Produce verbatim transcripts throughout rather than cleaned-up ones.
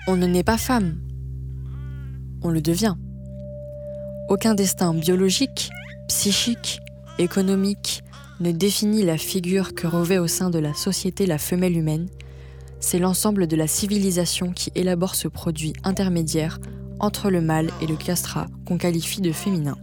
On ne naît pas femme, on le devient. Aucun destin biologique, psychique, économique ne définit la figure que revêt au sein de la société la femelle humaine. C'est l'ensemble de la civilisation qui élabore ce produit intermédiaire entre le mâle et le castrat qu'on qualifie de féminin.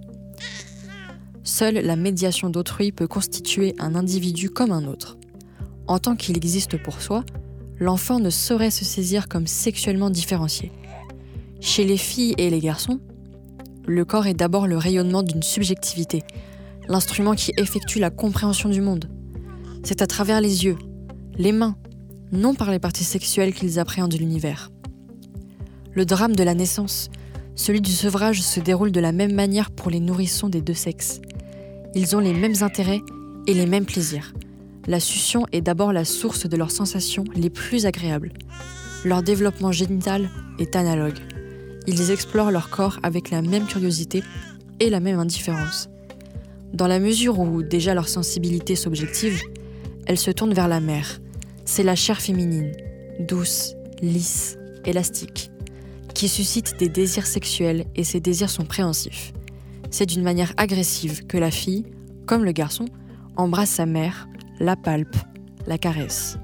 Seule la médiation d'autrui peut constituer un individu comme un autre. En tant qu'il existe pour soi, l'enfant ne saurait se saisir comme sexuellement différencié. Chez les filles et les garçons, le corps est d'abord le rayonnement d'une subjectivité, l'instrument qui effectue la compréhension du monde. C'est à travers les yeux, les mains, non par les parties sexuelles qu'ils appréhendent l'univers. Le drame de la naissance, celui du sevrage, se déroule de la même manière pour les nourrissons des deux sexes. Ils ont les mêmes intérêts et les mêmes plaisirs. La succion est d'abord la source de leurs sensations les plus agréables. Leur développement génital est analogue. Ils explorent leur corps avec la même curiosité et la même indifférence. Dans la mesure où déjà leur sensibilité s'objective, elles se tournent vers la mère. C'est la chair féminine, douce, lisse, élastique, qui suscite des désirs sexuels et ces désirs sont préhensifs. C'est d'une manière agressive que la fille, comme le garçon, embrasse sa mère, la palpe, la caresse.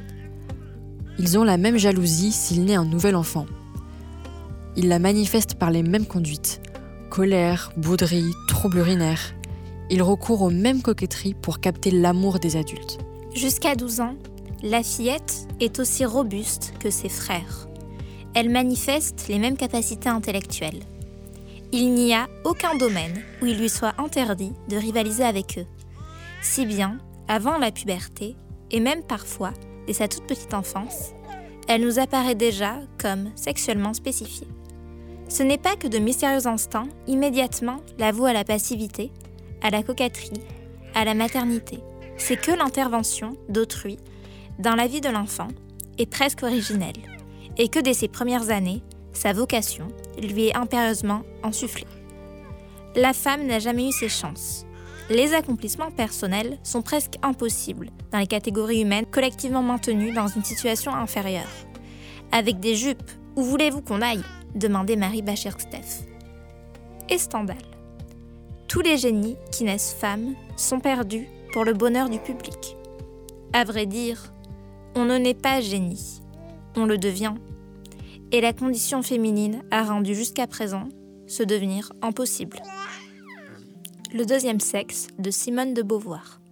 Ils ont la même jalousie s'il naît un nouvel enfant. Ils la manifestent par les mêmes conduites, colère, bouderie, troubles urinaires. Ils recourent aux mêmes coquetteries pour capter l'amour des adultes. Jusqu'à douze ans, la fillette est aussi robuste que ses frères. Elle manifeste les mêmes capacités intellectuelles. Il n'y a aucun domaine où il lui soit interdit de rivaliser avec eux. Si bien, avant la puberté, et même parfois, dès sa toute petite enfance, elle nous apparaît déjà comme sexuellement spécifiée. Ce n'est pas que de mystérieux instincts immédiatement la vouent à la passivité, à la coquetterie, à la maternité. C'est que l'intervention d'autrui dans la vie de l'enfant est presque originelle, et que dès ses premières années, sa vocation lui est impérieusement insufflée. La femme n'a jamais eu ses chances. Les accomplissements personnels sont presque impossibles dans les catégories humaines collectivement maintenues dans une situation inférieure. Avec des jupes, où voulez-vous qu'on aille ? Demandait Marie Bachir-Steph. Et Stendhal. Tous les génies qui naissent femmes sont perdus pour le bonheur du public. À vrai dire, on ne naît pas génie, on le devient. Et la condition féminine a rendu jusqu'à présent ce devenir impossible. Le deuxième sexe de Simone de Beauvoir.